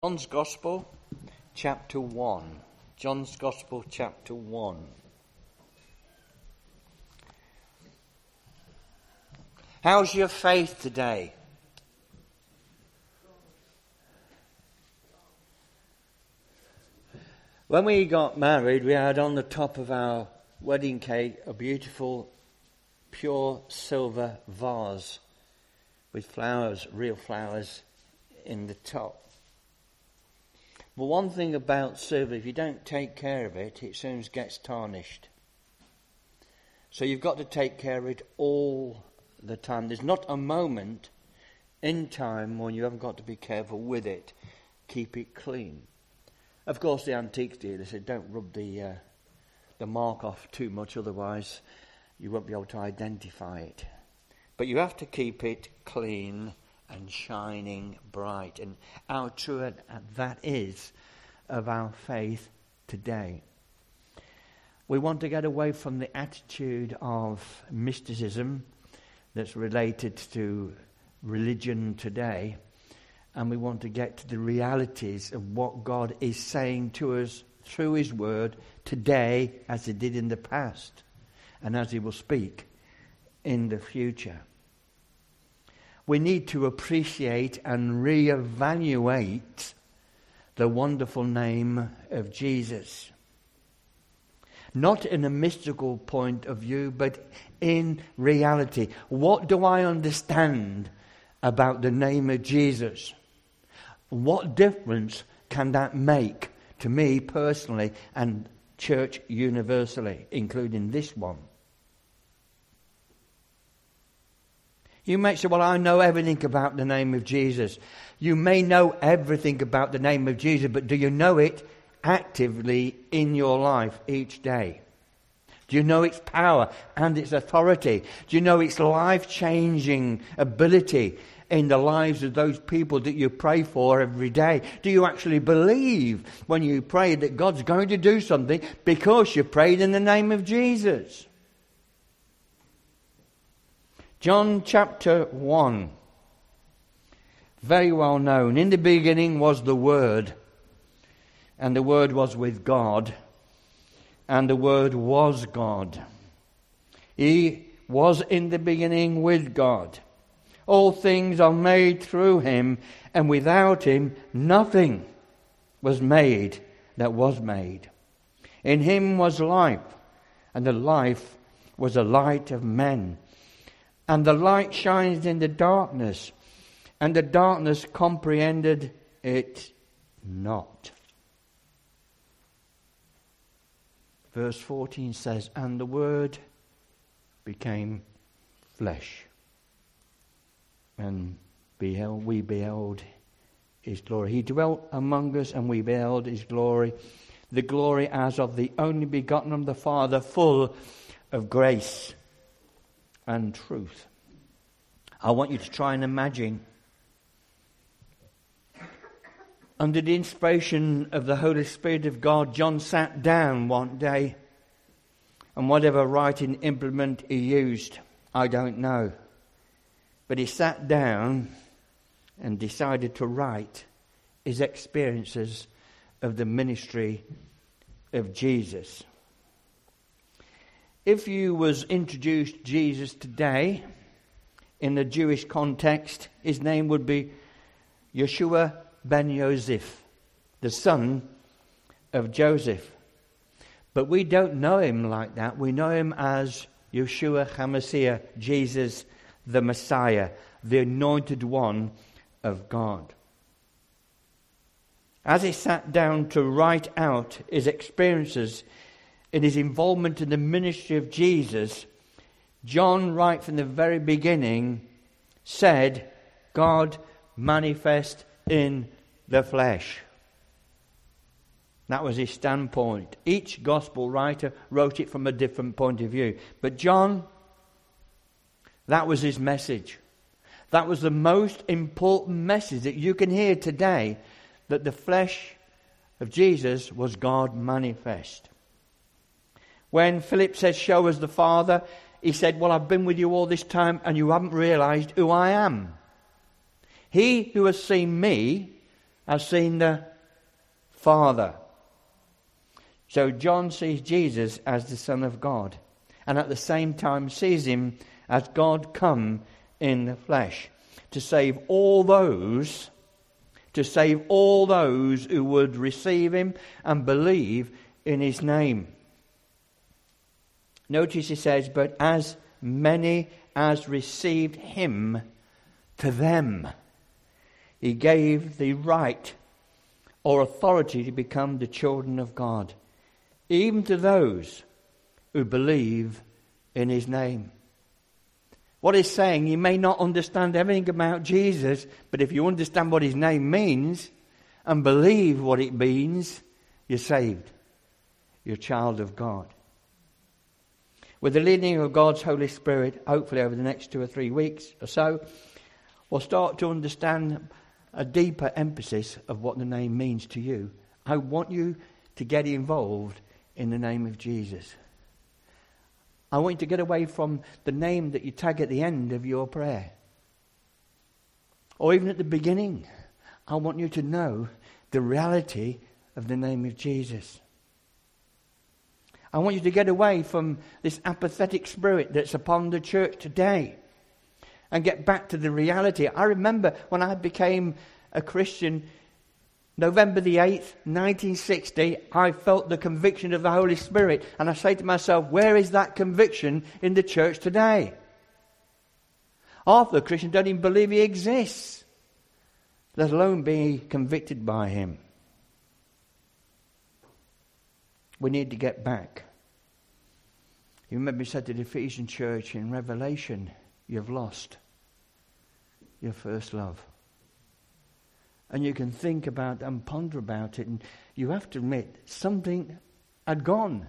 John's Gospel, chapter 1. John's Gospel, chapter 1. How's your faith today? When we got married, we had on the top of our wedding cake a beautiful, pure silver vase with flowers, real flowers, in the top. But one thing about silver, if you don't take care of it, it soon gets tarnished. So you've got to take care of it all the time. There's not a moment in time when you haven't got to be careful with it. Keep it clean. Of course, the antiques dealer said don't rub the mark off too much, otherwise you won't be able to identify it. But you have to keep it clean and shining bright. And how true that is of our faith today. We want to get away from the attitude of mysticism that's related to religion today, and we want to get to the realities of what God is saying to us through His Word today, as He did in the past, and as He will speak in the future. We need to appreciate and reevaluate the wonderful name of Jesus. Not in a mystical point of view, but in reality. What do I understand about the name of Jesus? What difference can that make to me personally and church universally, including this one? You may say, well, I know everything about the name of Jesus. You may know everything about the name of Jesus, but do you know it actively in your life each day? Do you know its power and its authority? Do you know its life-changing ability in the lives of those people that you pray for every day? Do you actually believe when you pray that God's going to do something because you prayed in the name of Jesus? John chapter 1, very well known. In the beginning was the Word, and the Word was with God, and the Word was God. He was in the beginning with God. All things are made through Him, and without Him nothing was made that was made. In Him was life, and the life was the light of men. And the light shines in the darkness, and the darkness comprehended it not. Verse 14 says, and the Word became flesh, and we beheld His glory. He dwelt among us, and we beheld His glory, the glory as of the only begotten of the Father, full of grace and truth. I want you to try and imagine, under the inspiration of the Holy Spirit of God, John sat down one day, and whatever writing implement he used, I don't know, but he sat down and decided to write his experiences of the ministry of Jesus. If you was introduced Jesus today, in the Jewish context, his name would be Yeshua ben Yosef, the son of Joseph. But we don't know him like that. We know him as Yeshua HaMashiach, Jesus the Messiah, the anointed one of God. As he sat down to write out his experiences in his involvement in the ministry of Jesus, John, right from the very beginning, said, God manifest in the flesh. That was his standpoint. Each gospel writer wrote it from a different point of view. But John, that was his message. That was the most important message that you can hear today, that the flesh of Jesus was God manifest. When Philip said, show us the Father, he said, well, I've been with you all this time and you haven't realized who I am. He who has seen me has seen the Father. So John sees Jesus as the Son of God, and at the same time sees him as God come in the flesh to save all those who would receive him and believe in his name. Notice he says, but as many as received him, to them he gave the right or authority to become the children of God, even to those who believe in his name. What he's saying, you may not understand everything about Jesus, but if you understand what his name means and believe what it means, you're saved. You're a child of God. With the leading of God's Holy Spirit, hopefully over the next 2 or 3 weeks or so, we'll start to understand a deeper emphasis of what the name means to you. I want you to get involved in the name of Jesus. I want you to get away from the name that you tag at the end of your prayer. Or even at the beginning. I want you to know the reality of the name of Jesus. I want you to get away from this apathetic spirit that's upon the church today and get back to the reality. I remember when I became a Christian, November the 8th, 1960, I felt the conviction of the Holy Spirit. And I say to myself, where is that conviction in the church today? Half the Christians don't even believe he exists, let alone be convicted by him. We need to get back. You remember he said to the Ephesian church in Revelation, you've lost your first love. And you can think about and ponder about it, and you have to admit something had gone.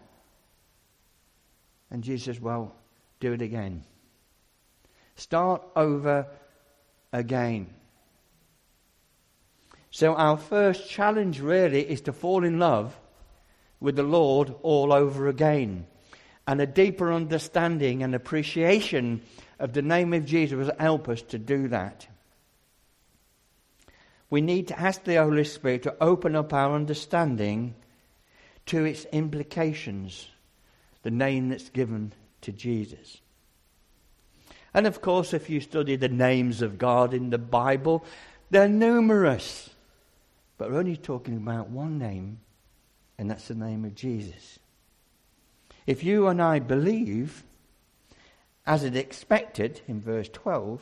And Jesus says, well, do it again. Start over again. So our first challenge really is to fall in love with the Lord all over again. And a deeper understanding and appreciation of the name of Jesus will help us to do that. We need to ask the Holy Spirit to open up our understanding to its implications, the name that's given to Jesus. And of course, if you study the names of God in the Bible, they're numerous. But we're only talking about one name, and that's the name of Jesus. If you and I believe, as it expected in verse 12,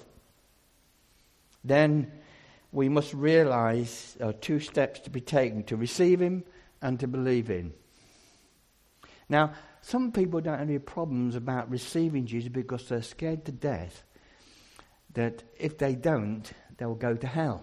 then we must realize there are 2 steps to be taken: to receive him and to believe in. Now, some people don't have any problems about receiving Jesus because they're scared to death that if they don't, they'll go to hell.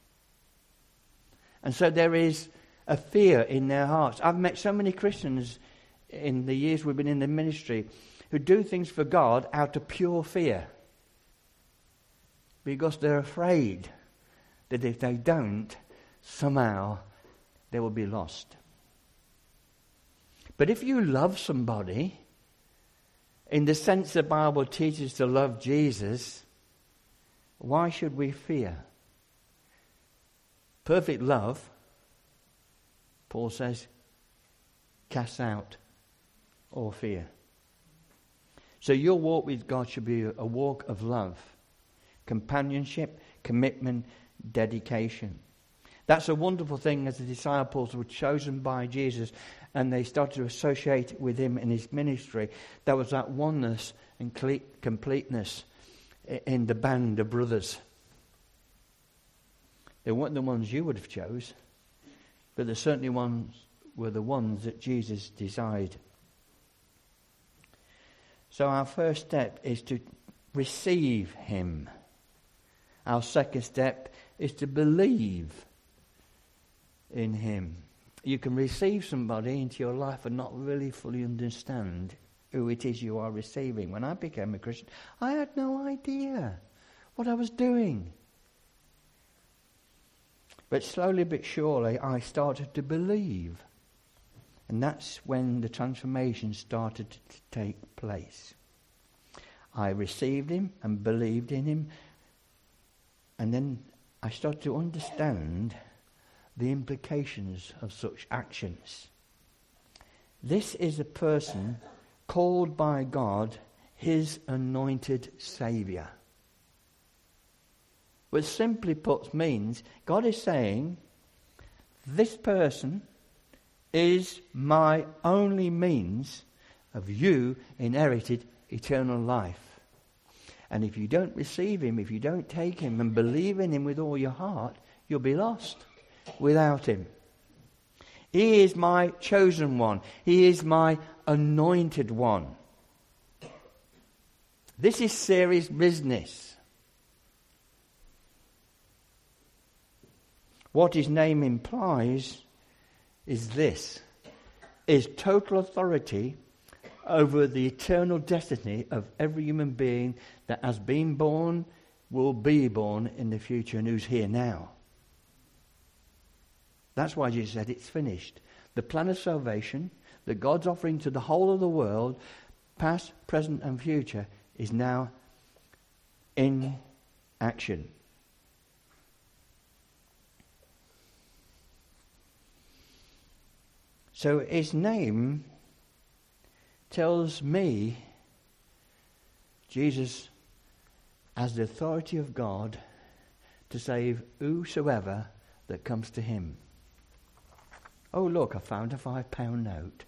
And so there is a fear in their hearts. I've met so many Christians in the years we've been in the ministry who do things for God out of pure fear because they're afraid that if they don't, somehow they will be lost. But if you love somebody, in the sense the Bible teaches to love Jesus, why should we fear? Perfect love, Paul says, casts out all fear. So your walk with God should be a walk of love, companionship, commitment, dedication. That's a wonderful thing as the disciples were chosen by Jesus and they started to associate with him in his ministry. There was that oneness and completeness in the band of brothers. They weren't the ones you would have chose, but they certainly were the ones that Jesus desired. So our first step is to receive him. Our second step is to believe in him. You can receive somebody into your life and not really fully understand who it is you are receiving. When I became a Christian, I had no idea what I was doing. But slowly but surely I started to believe. And that's when the transformation started to take place. I received him and believed in him. And then I started to understand the implications of such actions. This is a person called by God his anointed Saviour. Which simply put means God is saying, this person is my only means of you inherited eternal life. And if you don't receive him, if you don't take him and believe in him with all your heart, you'll be lost without him. He is my chosen one. He is my anointed one. This is serious business. What his name implies is this, is total authority over the eternal destiny of every human being that has been born, will be born in the future, and who's here now. That's why Jesus said it's finished. The plan of salvation that God's offering to the whole of the world, past, present and future, is now in action. So his name tells me Jesus has the authority of God to save whosoever that comes to him. Oh, look, I found a £5 note.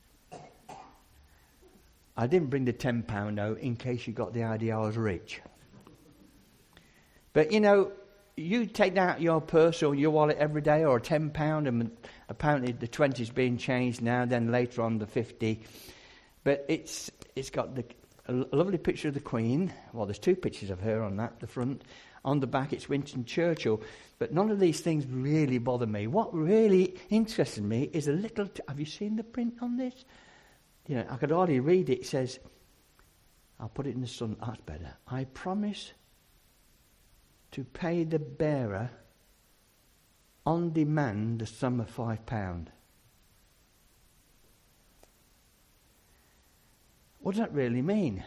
I didn't bring the £10 note in case you got the idea I was rich. But, you know, you take out your purse or your wallet every day, or a £10, and apparently the 20's being changed now, then later on the 50. But it's got a lovely picture of the Queen. Well, there's two pictures of her on that, the front. On the back, it's Winston Churchill. But none of these things really bother me. What really interested me is a little... have you seen the print on this? You know, I could hardly read it. It says, I'll put it in the sun. That's better. I promise to pay the bearer on demand the sum of £5. What does that really mean?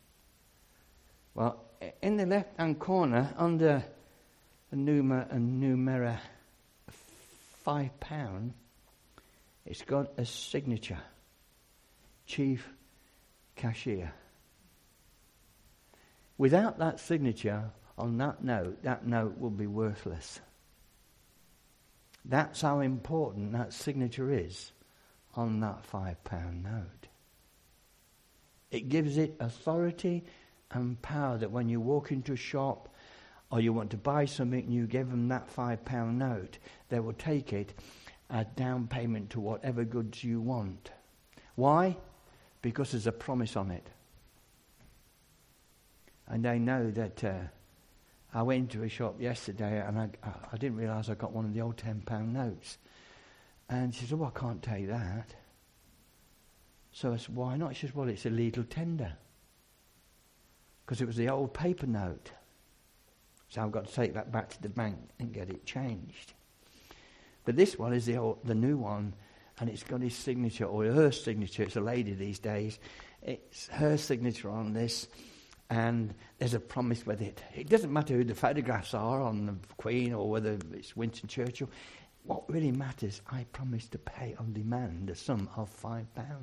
Well, in the left-hand corner, under the numera £5, it's got a signature, Chief Cashier. Without that signature on that note will be worthless. That's how important that signature is on that £5 note. It gives it authority and power that when you walk into a shop or you want to buy something and you give them that £5 note, they will take it as down payment to whatever goods you want. Why? Because there's a promise on it. And they know that I went to a shop yesterday and I didn't realise I got one of the old £10 notes. And she said, well, I can't take that. So I said, why not? She says, well, it's a legal tender. Because it was the old paper note. So I've got to take that back to the bank and get it changed. But this one is the new one, and it's got his signature, or her signature. It's a lady these days. It's her signature on this, and there's a promise with it. It doesn't matter who the photographs are on the Queen or whether it's Winston Churchill. What really matters, I promise to pay on demand the sum of £5.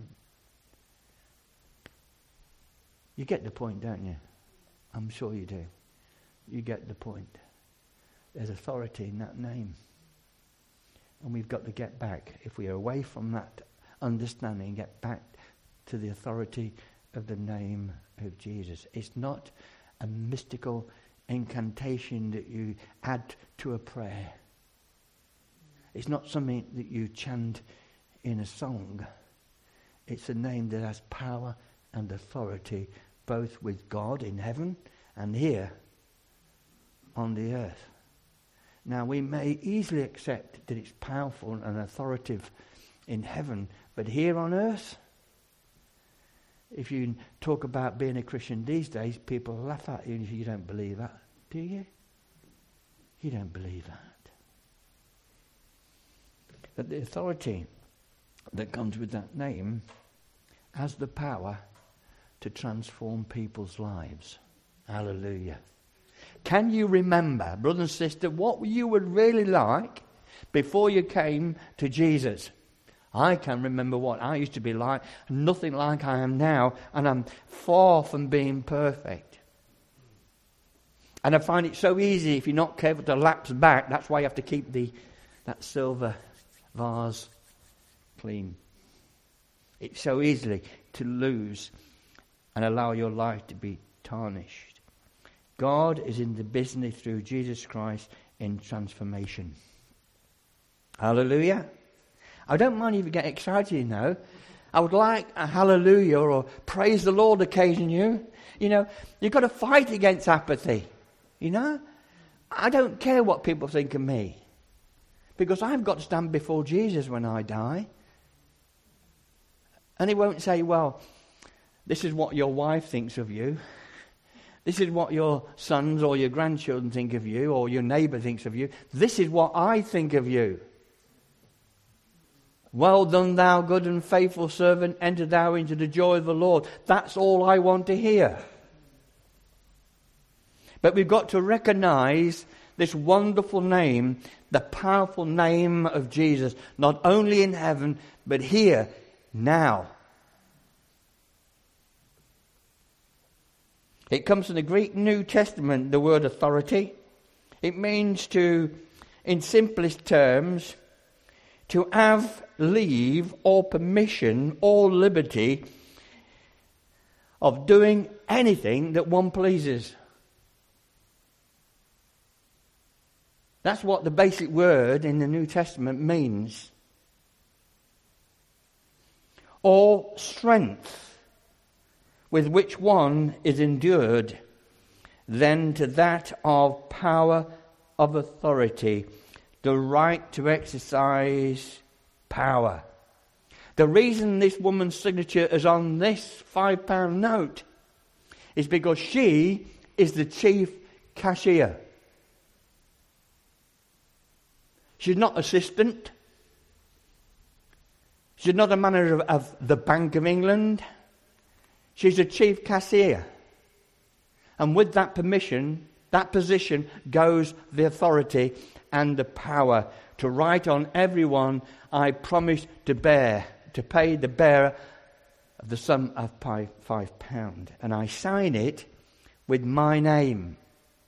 You get the point, don't you? I'm sure you do. You get the point. There's authority in that name. And we've got to get back. If we are away from that understanding, get back to the authority of the name of Jesus. It's not a mystical incantation that you add to a prayer. It's not something that you chant in a song. It's a name that has power and authority, both with God in heaven and here on the earth. Now, we may easily accept that it's powerful and authoritative in heaven, but here on earth, if you talk about being a Christian these days, people laugh at you if you don't believe that. Do you? You don't believe that. But the authority that comes with that name has the power to transform people's lives. Hallelujah. Can you remember, brother and sister, what you would really like before you came to Jesus. I can remember what I used to be like, nothing like I am now, and I'm far from being perfect. And I find it so easy, if you're not careful, to lapse back. That's why you have to keep that silver vase clean. It's so easy to lose and allow your life to be tarnished. God is in the business through Jesus Christ in transformation. Hallelujah. I don't mind if you get excited, I would like a hallelujah or praise the Lord occasion you. You've got to fight against apathy. I don't care what people think of me, because I've got to stand before Jesus when I die. And he won't say, well, this is what your wife thinks of you. This is what your sons or your grandchildren think of you, or your neighbour thinks of you. This is what I think of you. Well done, thou good and faithful servant. Enter thou into the joy of the Lord. That's all I want to hear. But we've got to recognize this wonderful name, the powerful name of Jesus, not only in heaven, but here, now. It comes from the Greek New Testament, the word authority. It means in simplest terms, to have leave or permission or liberty of doing anything that one pleases. That's what the basic word in the New Testament means. Or strength with which one is endured, then to that of power of authority, the right to exercise power. The reason this woman's signature is on this £5 note is because she is the chief cashier. She's not assistant. She's not a manager of the Bank of England. She's the chief cashier. And with that permission, that position goes the authority and the power to write on everyone, I promise to pay the bearer of the sum of £5. And I sign it with my name.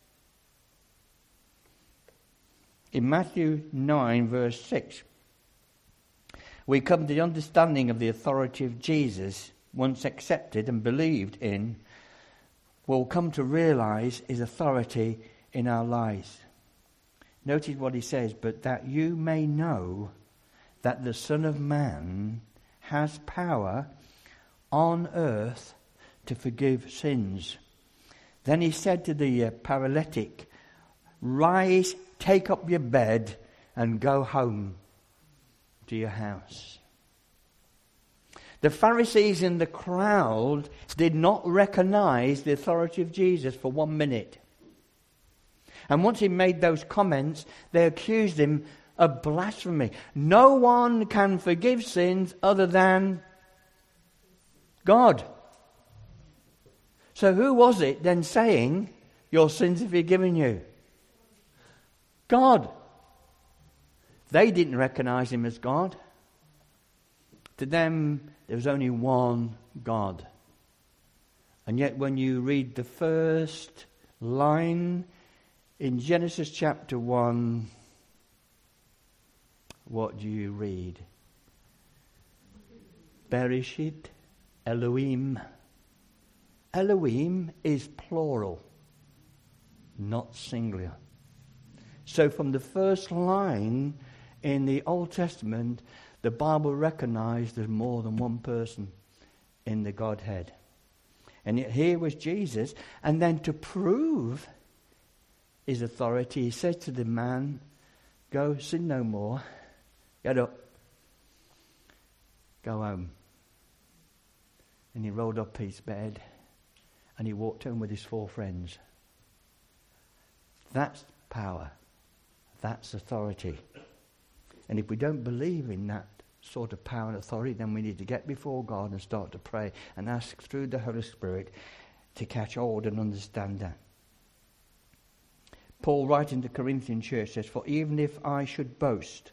In Matthew 9, verse 6, we come to the understanding of the authority of Jesus, once accepted and believed in, we'll come to realize his authority in our lives. Notice what he says, but that you may know that the Son of Man has power on earth to forgive sins. Then he said to the paralytic, rise, take up your bed and go home to your house. The Pharisees in the crowd did not recognize the authority of Jesus for 1 minute. And once he made those comments, they accused him of blasphemy. No one can forgive sins other than God. So who was it then saying, your sins are forgiven you? God. They didn't recognize him as God. To them, there was only one God. And yet when you read the first line in Genesis chapter 1, what do you read? Bereshit Elohim. Elohim is plural, not singular. So from the first line in the Old Testament, the Bible recognized there's more than one person in the Godhead. And yet here was Jesus. And then to prove his authority, he said to the man, go, sin no more. Get up. Go home. And he rolled up his bed and he walked home with his 4 friends. That's power. That's authority. And if we don't believe in that sort of power and authority, then we need to get before God and start to pray and ask through the Holy Spirit to catch hold and understand that. Paul, writing to the Corinthian church, says, "For even if I should boast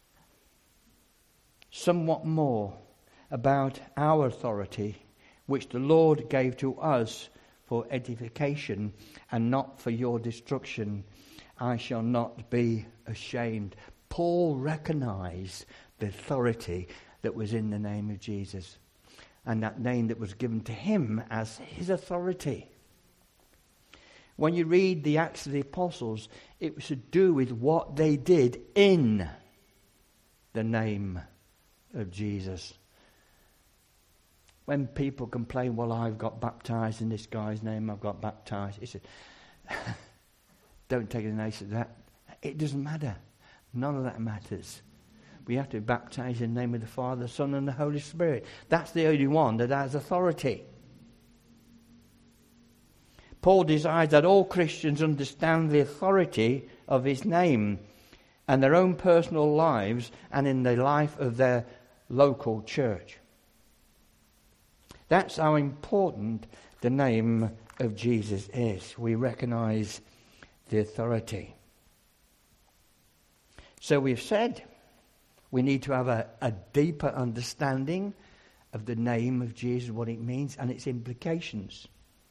somewhat more about our authority, which the Lord gave to us for edification and not for your destruction, I shall not be ashamed." Paul recognized the authority that was in the name of Jesus, and that name that was given to him as his authority. When you read the Acts of the Apostles, it was to do with what they did in the name of Jesus. When people complain, "Well, I've got baptized in this guy's name, I've got baptized," he said, don't take the notice of that. It doesn't matter. None of that matters. We have to be baptized in the name of the Father, the Son, and the Holy Spirit. That's the only one that has authority. Paul desires that all Christians understand the authority of his name and their own personal lives and in the life of their local church. That's how important the name of Jesus is. We recognize the authority. So we've said we need to have a deeper understanding of the name of Jesus, what it means and its implications.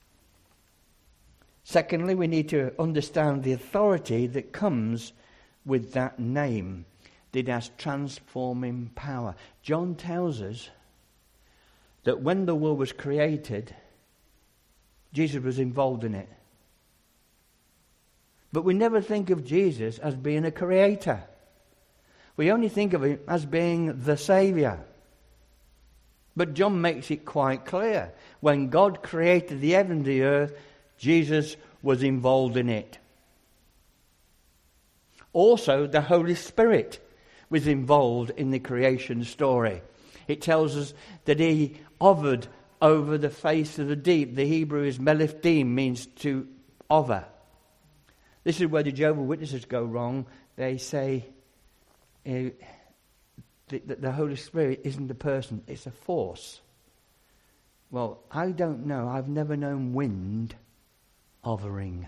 Secondly, we need to understand the authority that comes with that name. It has transforming power. John tells us that when the world was created, Jesus was involved in it. But we never think of Jesus as being a creator. We only think of him as being the Saviour. But John makes it quite clear. When God created the heaven and the earth, Jesus was involved in it. Also, the Holy Spirit was involved in the creation story. It tells us that he hovered over the face of the deep. The Hebrew is melifdim, means to hover. This is where the Jehovah's Witnesses go wrong. They say that the Holy Spirit isn't a person, it's a force. Well, I don't know. I've never known wind hovering.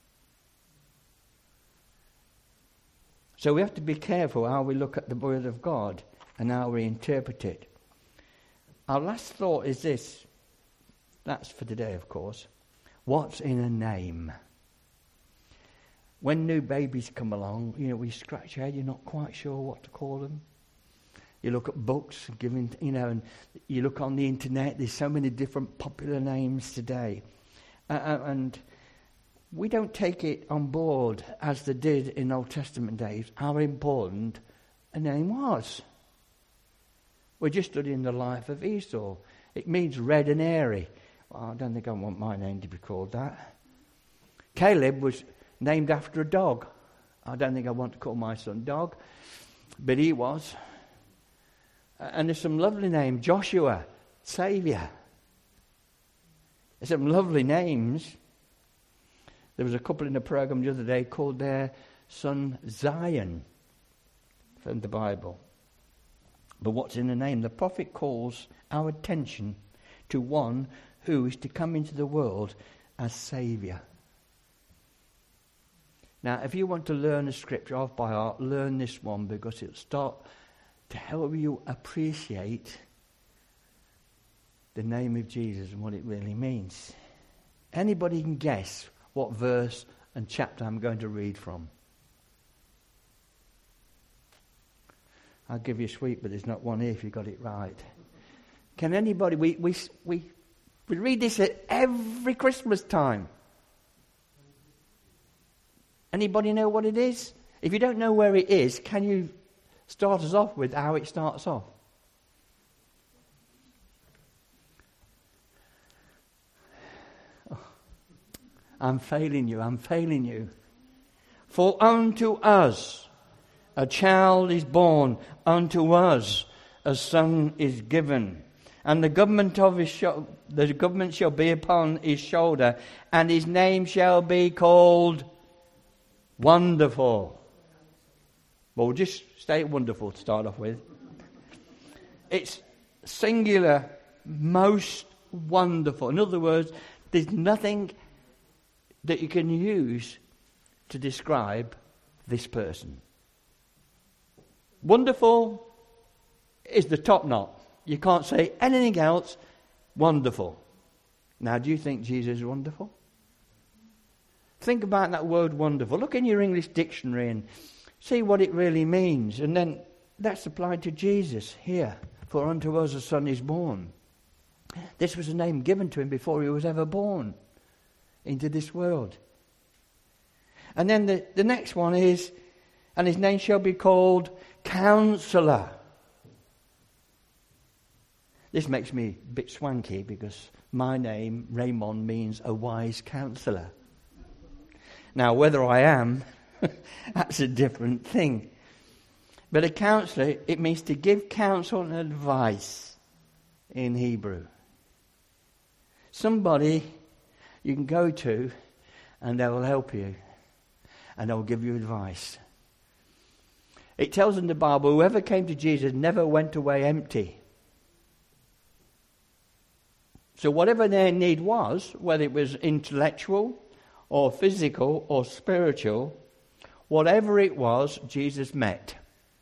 So we have to be careful how we look at the Word of God and how we interpret it. Our last thought is this. That's for today, of course. What's in a name? When new babies come along, we scratch our head. You're not quite sure what to call them. You look at books, and you look on the internet. There's so many different popular names today. And we don't take it on board as they did in Old Testament days, how important a name was. We're just studying the life of Esau. It means red and hairy. Well, I don't think I want my name to be called that. Caleb was named after a dog. I don't think I want to call my son Dog, but he was. And there's some lovely names. Joshua, Saviour. There's some lovely names. There was a couple in the program the other day called their son Zion from the Bible. But what's in the name? The prophet calls our attention to one who is to come into the world as Saviour. Now, if you want to learn a scripture off by heart, learn this one, because it'll start to help you appreciate the name of Jesus and what it really means. Anybody can guess what verse and chapter I'm going to read from? I'll give you a sweet, but there's not one here if you got it right. Can anybody? We read this at every Christmas time. Anybody know what it is? If you don't know where it is, can you start us off with how it starts off? Oh, I'm failing you. For unto us a child is born, unto us a son is given, and the government shall be upon his shoulder, and his name shall be called Wonderful. Well, we'll just stay wonderful to start off with. It's singular, most wonderful. In other words, there's nothing that you can use to describe this person. Wonderful is the top knot. You can't say anything else. Wonderful. Now, do you think Jesus is wonderful? Think about that word wonderful. Look in your English dictionary and see what it really means. And then that's applied to Jesus here. For unto us a son is born. This was a name given to him before he was ever born into this world. And then the next one is, and his name shall be called Counselor. This makes me a bit swanky because my name, Raymond, means a wise counsellor. Now, whether I am, that's a different thing. But a counsellor, it means to give counsel and advice in Hebrew. Somebody you can go to and they will help you and they will give you advice. It tells in the Bible, whoever came to Jesus never went away empty. So whatever their need was, whether it was intellectual or physical or spiritual, whatever it was, Jesus met.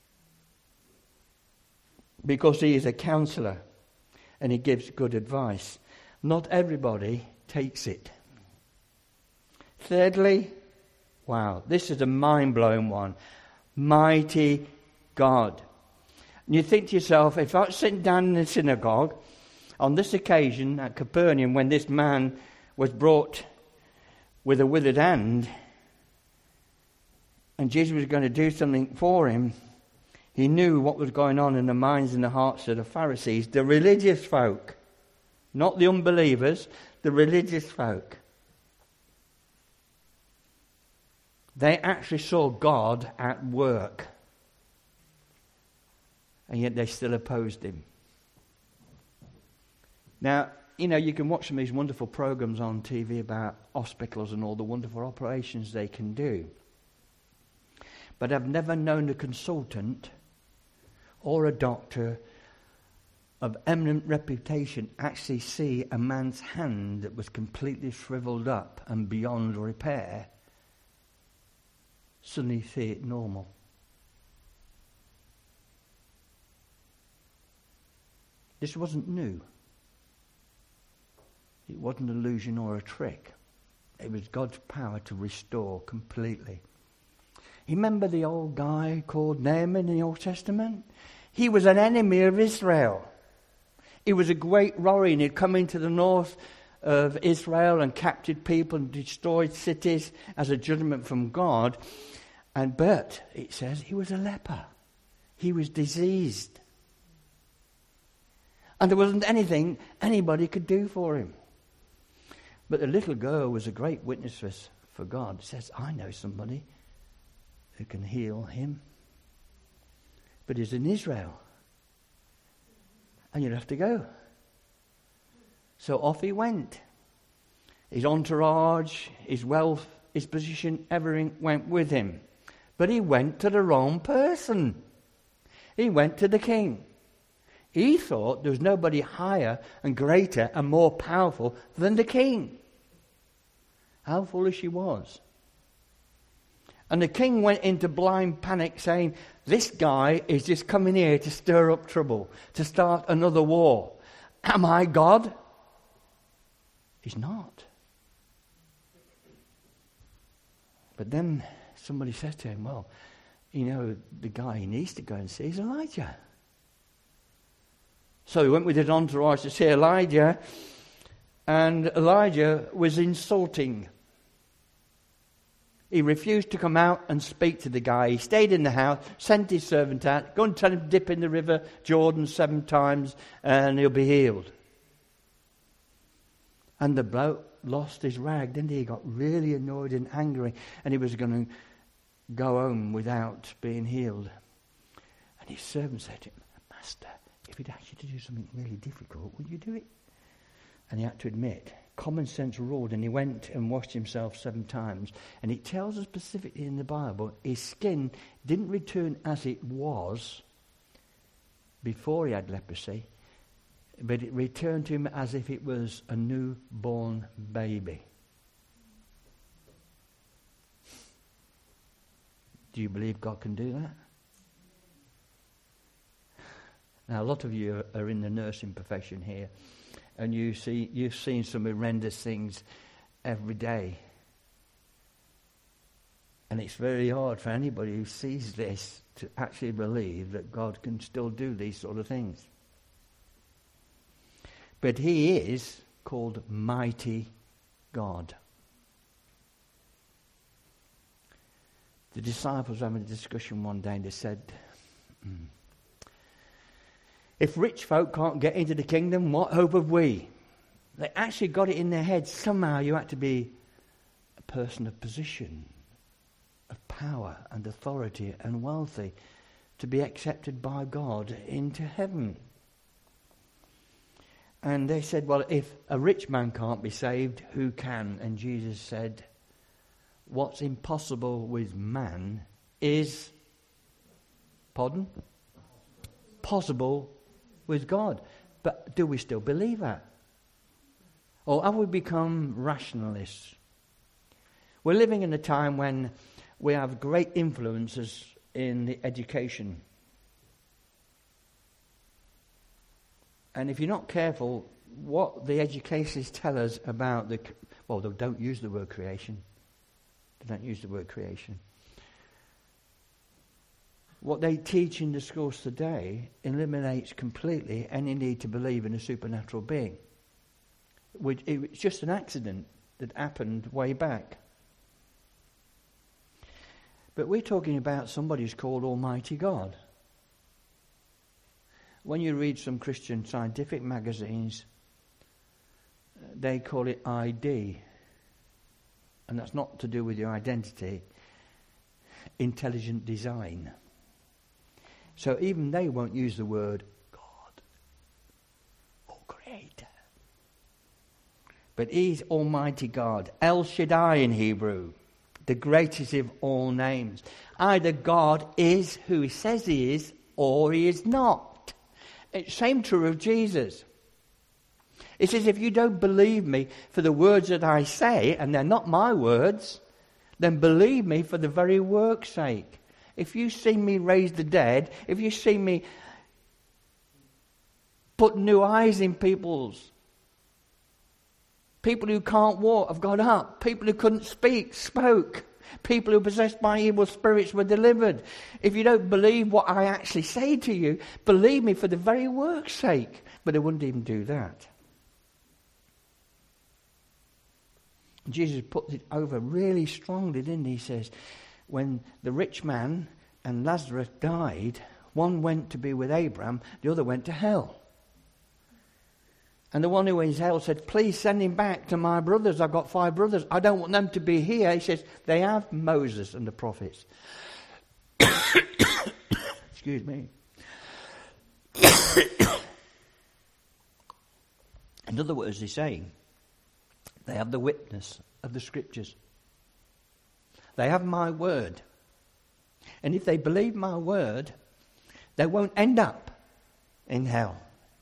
Because he is a counsellor and he gives good advice. Not everybody takes it. Thirdly, wow, this is a mind-blowing one. Mighty God. And you think to yourself, if I was sitting down in the synagogue on this occasion at Capernaum when this man was brought with a withered hand and Jesus was going to do something for him, he knew what was going on in the minds and the hearts of the Pharisees, the religious folk, not the unbelievers, the religious folk. They actually saw God at work, and yet they still opposed him. Now, you know, you can watch some of these wonderful programs on TV about hospitals and all the wonderful operations they can do. But I've never known a consultant or a doctor of eminent reputation actually see a man's hand that was completely shriveled up and beyond repair suddenly see it normal. This wasn't new. It wasn't an illusion or a trick. It was God's power to restore completely. You remember the old guy called Naaman in the Old Testament? He was an enemy of Israel. He was a great warrior and he'd come into the north of Israel and captured people and destroyed cities as a judgment from God. But it says he was a leper. He was diseased. And there wasn't anything anybody could do for him. But the little girl was a great witness for God. It says, I know somebody who can heal him. But he's in Israel. And you'll have to go. So off he went. His entourage, his wealth, his position, everything went with him. But he went to the wrong person. He went to the king. He thought there was nobody higher and greater and more powerful than the king. How foolish he was. And the king went into blind panic saying, this guy is just coming here to stir up trouble, to start another war. Am I God? He's not. But then somebody says to him, well, you know, the guy he needs to go and see is Elijah. So he went with his entourage to see Elijah, and Elijah was insulting. He refused to come out and speak to the guy. He stayed in the house, sent his servant out, go and tell him to dip in the river Jordan 7 times and he'll be healed. And the bloke lost his rag, didn't he? He got really annoyed and angry and he was going to go home without being healed. And his servant said to him, Master, if he'd asked you to do something really difficult, would you do it? And he had to admit, common sense ruled, and he went and washed himself 7 times. And it tells us specifically in the Bible, his skin didn't return as it was before he had leprosy, but it returned to him as if it was a newborn baby. Do you believe God can do that? Now, a lot of you are in the nursing profession here, and you've seen some horrendous things every day. And it's very hard for anybody who sees this to actually believe that God can still do these sort of things. But he is called Mighty God. The disciples were having a discussion one day and they said, if rich folk can't get into the kingdom, what hope have we? They actually got it in their heads. Somehow you had to be a person of position, of power and authority and wealthy to be accepted by God into heaven. And they said, well, if a rich man can't be saved, who can? And Jesus said, what's impossible with man is, possible with God. But do we still believe that? Or have we become rationalists? We're living in a time when we have great influences in the education. And if you're not careful, what the educators tell us about they don't use the word creation. They don't use the word creation. What they teach in the schools today eliminates completely any need to believe in a supernatural being. It's just an accident that happened way back. But we're talking about somebody who's called Almighty God. When you read some Christian scientific magazines, they call it ID. And that's not to do with your identity. Intelligent design. So even they won't use the word God or Creator. But he's Almighty God. El Shaddai in Hebrew. The greatest of all names. Either God is who he says he is, or he is not. It's same true of Jesus. It says, if you don't believe me for the words that I say, and they're not my words, then believe me for the very work's sake. If you see me raise the dead, if you see me put new eyes in people who can't walk have got up, people who couldn't speak spoke, people who were possessed by evil spirits were delivered. If you don't believe what I actually say to you, believe me for the very work's sake. But they wouldn't even do that. Jesus put it over really strongly, didn't he? He says, when the rich man and Lazarus died, one went to be with Abraham, the other went to hell. And the one who was in hell said, please send him back to my brothers. I've got 5 brothers. I don't want them to be here. He says, they have Moses and the prophets. Excuse me. In other words, he's saying, they have the witness of the scriptures. They have my word. And if they believe my word, they won't end up in hell.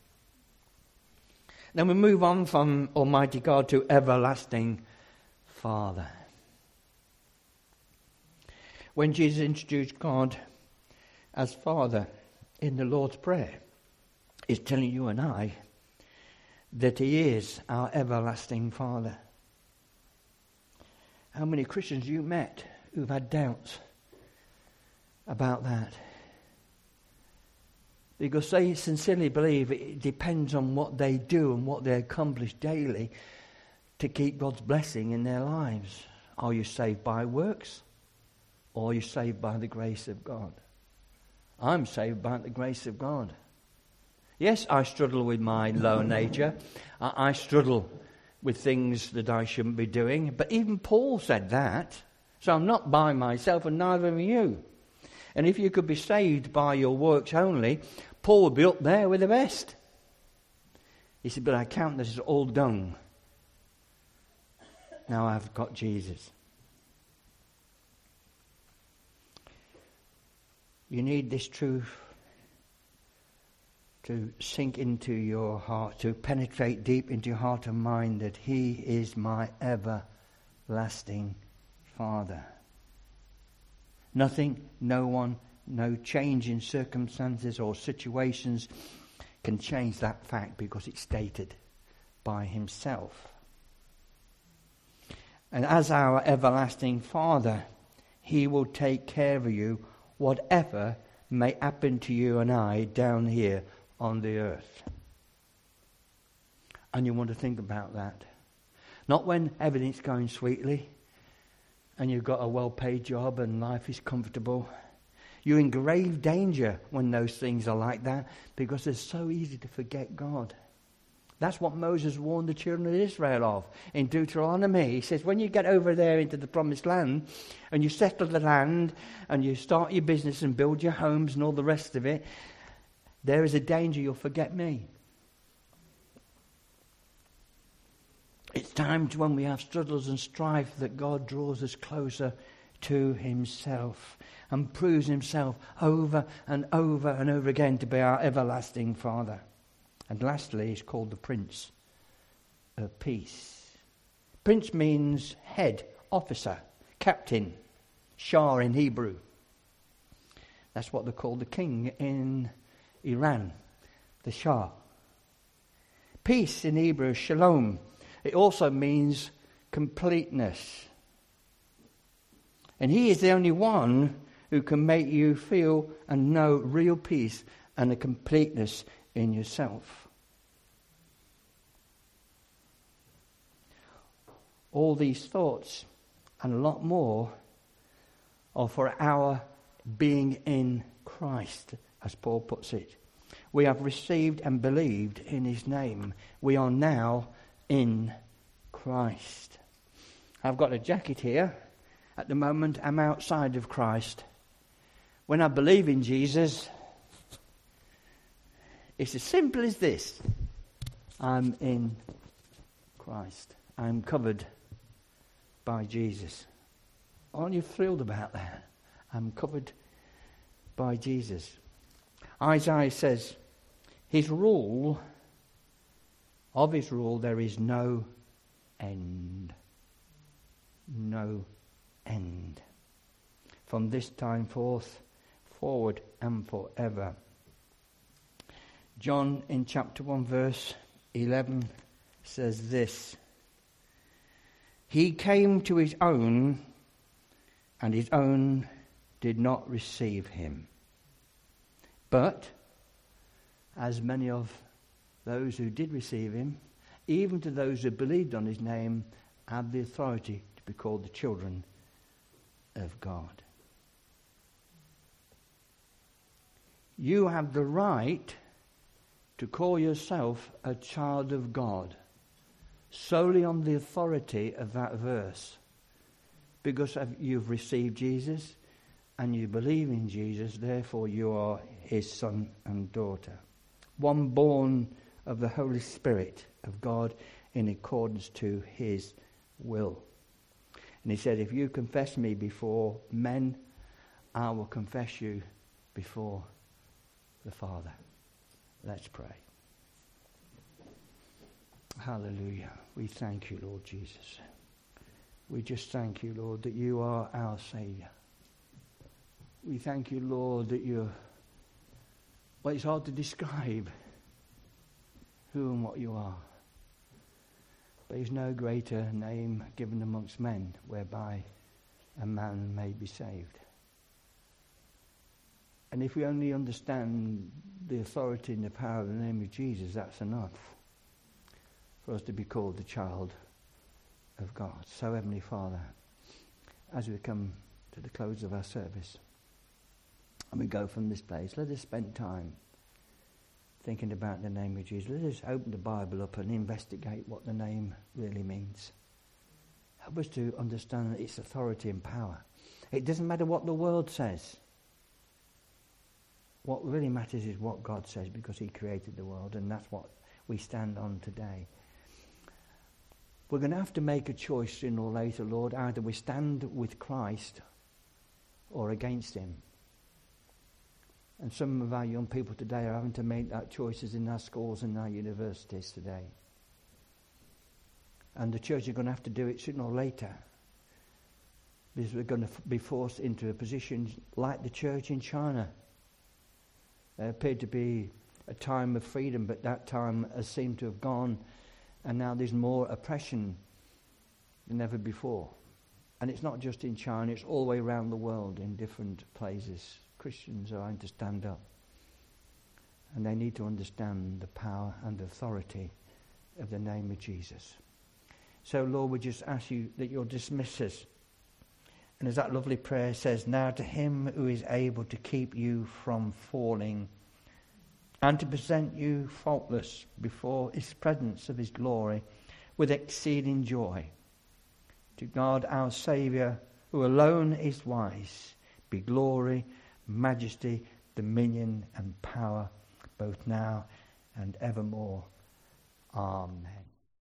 Then we move on from Almighty God to Everlasting Father. When Jesus introduced God as Father in the Lord's Prayer, he's telling you and I that he is our everlasting Father. How many Christians you met who've had doubts about that? Because they sincerely believe it depends on what they do and what they accomplish daily to keep God's blessing in their lives. Are you saved by works? Or are you saved by the grace of God? I'm saved by the grace of God. Yes, I struggle with my low nature. I struggle with things that I shouldn't be doing. But even Paul said that. So I'm not by myself and neither are you. And if you could be saved by your works only, Paul would be up there with the best. He said, but I count this as all dung. Now I've got Jesus. You need this truth to sink into your heart, to penetrate deep into your heart and mind that he is my everlasting Father. Nothing, no one, no change in circumstances or situations can change that fact because it's stated by himself. And as our everlasting Father, he will take care of you, whatever may happen to you and I down here on the earth. And you want to think about that. Not when everything's going sweetly and you've got a well-paid job and life is comfortable. You're in grave danger when those things are like that because it's so easy to forget God. That's what Moses warned the children of Israel of in Deuteronomy. He says, when you get over there into the promised land and you settle the land and you start your business and build your homes and all the rest of it, there is a danger you'll forget me. It's times when we have struggles and strife that God draws us closer to himself and proves himself over and over and over again to be our everlasting Father. And lastly, he's called the Prince of Peace. Prince means head, officer, captain, Shah in Hebrew. That's what they call the king in Iran, the Shah. Peace in Hebrew is shalom. It also means completeness. And he is the only one who can make you feel and know real peace and a completeness in yourself. All these thoughts and a lot more are for our being in Christ, as Paul puts it. We have received and believed in his name. We are now in Christ. I've got a jacket here. At the moment, I'm outside of Christ. When I believe in Jesus, it's as simple as this. I'm in Christ. I'm covered by Jesus. Aren't you thrilled about that? I'm covered by Jesus. Isaiah says, of his rule there is no end. No end. From this time forward and forever. John in chapter 1 verse 11 says this. He came to his own, and his own did not receive him. But, as many of those who did receive him, even to those who believed on his name, had the authority to be called the children of God. You have the right to call yourself a child of God solely on the authority of that verse, because you've received Jesus and you believe in Jesus, therefore you are his son and daughter, one born of the Holy Spirit of God in accordance to his will. And he said, if you confess me before men, I will confess you before the Father. Let's pray. Hallelujah. We thank you, Lord Jesus. We just thank you, Lord, that you are our Saviour. We thank you, Lord, that you're... Well, it's hard to describe who and what you are. But there's no greater name given amongst men whereby a man may be saved. And if we only understand the authority and the power of the name of Jesus, that's enough for us to be called the child of God. So, Heavenly Father, as we come to the close of our service and we go from this place, let us spend time thinking about the name of Jesus. Let us open the Bible up and investigate what the name really means. Help us to understand its authority and power. It doesn't matter what the world says. What really matters is what God says, because he created the world, and that's what we stand on today. We're going to have to make a choice sooner or later, Lord. Either we stand with Christ or against him. And some of our young people today are having to make that choices in our schools and our universities today. And the church is going to have to do it sooner or later. Because we're going to be forced into a position like the church in China. There appeared to be a time of freedom, but that time has seemed to have gone, and now there's more oppression than ever before. And it's not just in China, it's all the way around the world in different places. Christians are having to stand up. And they need to understand the power and authority of the name of Jesus. So, Lord, we just ask you that you'll dismiss us. And as that lovely prayer says, now to him who is able to keep you from falling and to present you faultless before his presence of his glory with exceeding joy. To God our Saviour, who alone is wise, be glory, majesty, dominion and power, both now and evermore. Amen.